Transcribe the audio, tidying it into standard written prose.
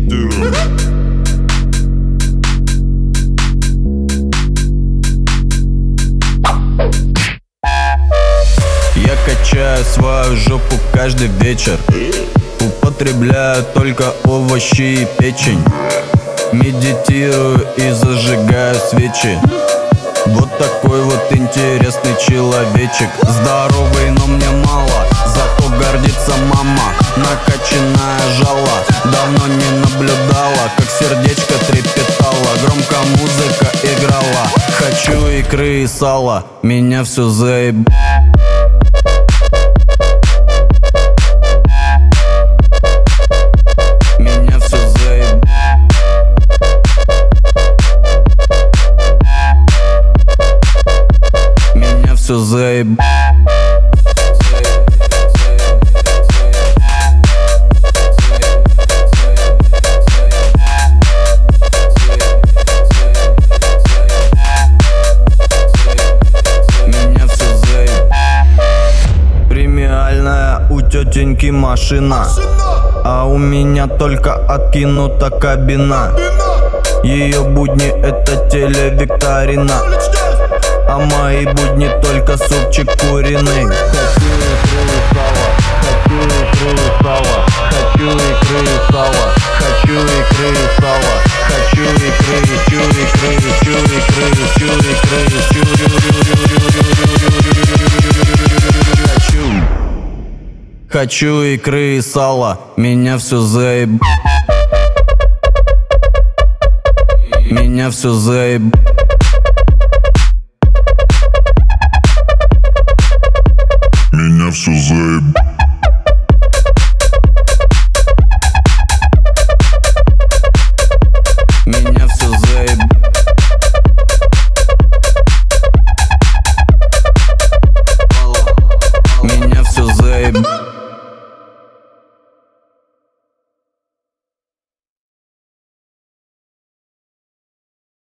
Я качаю свою жопу каждый вечер. Употребляю только овощи и печень. Медитирую и зажигаю свечи. Вот такой вот интересный человечек. Здоровый, но мне мало, зато гордится мама. Накачанная жала, давно не наблюдала, как сердечко трепетало. Громко музыка играла. Хочу икры и сала, меня все заеб... Меня все заеб... Меня все заеб... У тетеньки машина, а у меня только откинута кабина. Ее будни это телевикторина, а мои будни только супчик куриный. Хочу икры и сала, хочу икры и сала, хочу икры и сала, хочу Хочу икры и сала, меня все заеб... Меня все заеб... Меня все заеб...